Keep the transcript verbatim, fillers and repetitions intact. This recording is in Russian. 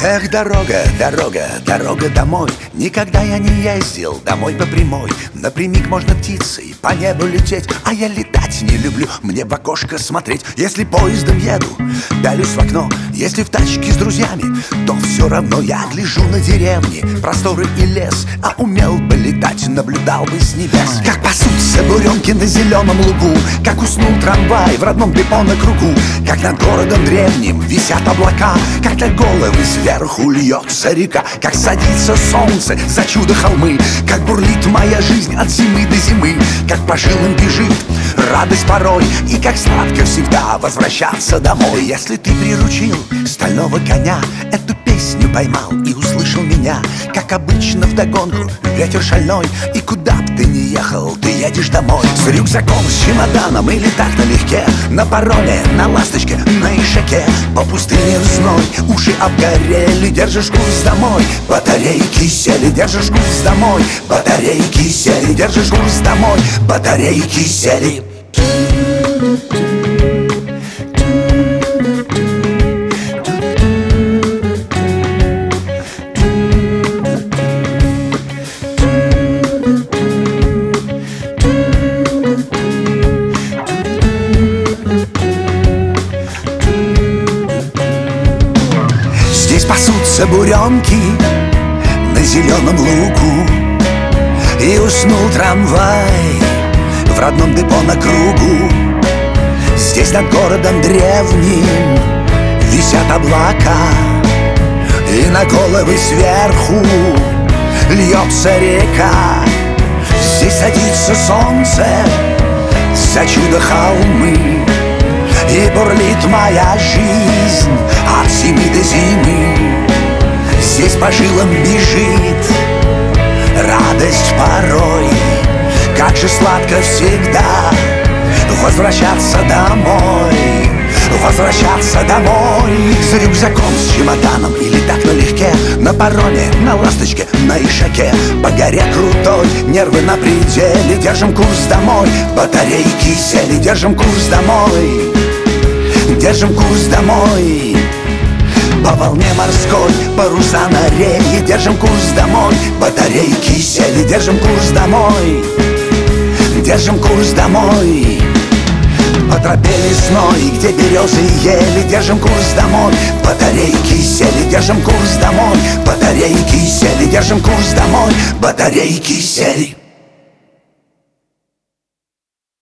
Эх, дорога, дорога, дорога домой. Никогда я не ездил домой по прямой. Напрямик можно птицей по небу лететь, а я летать не люблю, мне в окошко смотреть. Если поездом еду, пялюсь в окно. Если в тачке с друзьями, то все равно я гляжу на деревни, просторы и лес. А умел бы летать, наблюдал бы с небес, как пасутся буренки на зеленом лугу, как уснул трамвай в родном депо на кругу, как над городом древним висят облака, как на головы сверху льется река, как садится солнце за чудо холмы, как бурлит моя жизнь от зимы до зимы, как по жилам бежит радость порой, и как сладко всегда возвращаться домой. Если ты приручил стального коня, эту песню поймал и услышал меня, как обычно вдогонку ветер шальной, и куда б ты ни ехал, ты едешь домой. С рюкзаком, с чемоданом или так налегке, на пароме, на ласточке, на ишаке, по пустыне в зной, уши обгорели, держишь курс домой. Батарейки сели, держишь курс домой. Батарейки сели, держишь курс домой. Батарейки сели. Здесь пасутся буренки на зеленом лугу, и уснул трамвай в родном депо на кругу. Здесь над городом древним висят облака, и на головы сверху льется река. Здесь садится солнце за чудо холмы, и бурлит моя жизнь от зимы до зимы. Здесь по жилам бежит радость порой, как же сладко всегда возвращаться домой. Возвращаться домой. С рюкзаком, с чемоданом или так налегке, на пароме, на ласточке, на ишаке, по горе крутой, нервы на пределе, держим курс домой. Батарейки сели, держим курс домой. Держим курс домой. По волне морской, паруса на рее, держим курс домой. Батарейки сели, держим курс домой. Держим курс домой. По тропе лесной, где березы и ели, держим курс домой. Батарейки сели, держим курс домой. Батарейки сели, держим курс домой. Батарейки сели.